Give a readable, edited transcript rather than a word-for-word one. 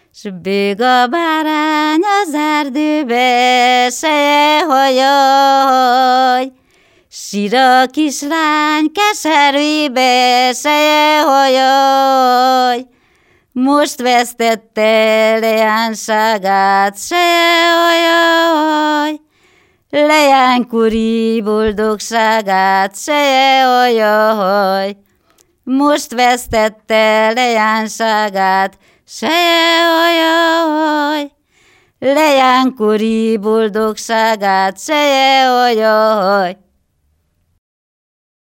S bőg a bárány az erdőbe, seje hajaj. Sír a kislány keserűbe, seje hajaj. Most vesztette leányságát, seje hajaj. Leánykori boldogságát, seje hajaj. Most vesztette leányságát, seje hajaj. Leánykori boldogságát, seje hajaj.